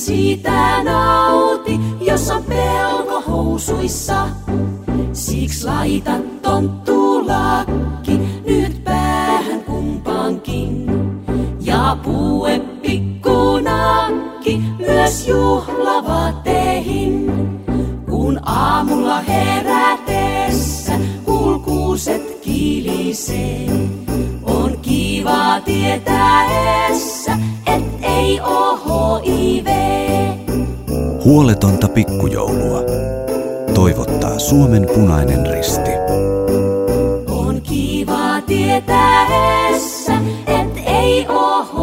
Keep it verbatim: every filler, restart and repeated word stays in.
siitä nauti, jos on pelko housuissa. Siksi laita tonttulakki nyt päähän kumpaankin. Ja pue pikkunakki myös juhlavaatteihin. Kun aamulla herätessä kulkuuset kilisee, on kiva tietäessä, et ei oo H I V. Huoletonta pikkujoulua toivottaa Suomen Punainen Risti. On kiva tietäessä, et ei oo H